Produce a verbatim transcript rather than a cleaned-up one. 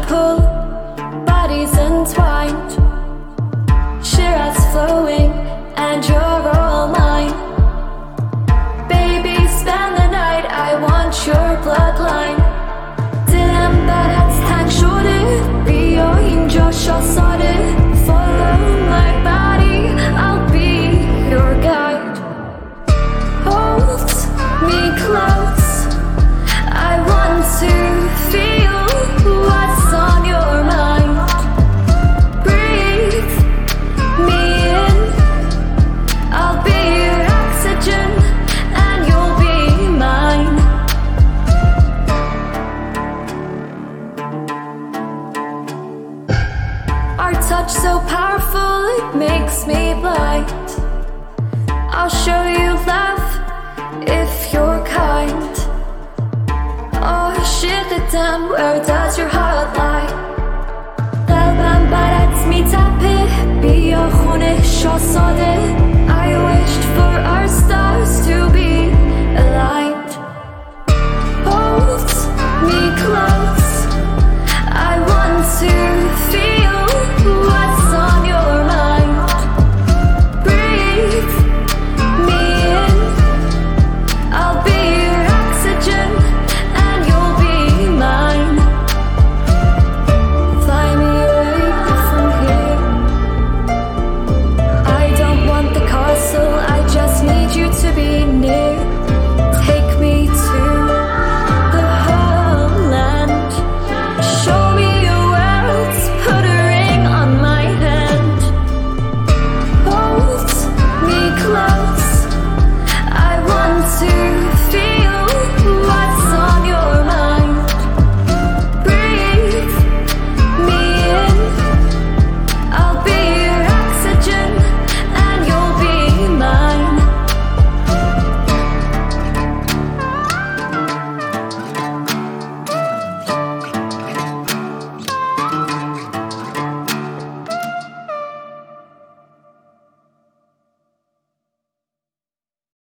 pull, bodies entwined, sheer eyes flowing, and you're all mine. Baby, spend the night, I want your bloodline. Dilemma that's tank shorted, be your angel, shot sorted. Follow my body, I'll be your guide. Hold me close, I want to feel what's on your mind. Breathe me in, I'll be your oxygen, and you'll be mine. Our touch so powerful, it makes me blind. I'll show you love if you're kind. Oh shit, the damn, where does your heart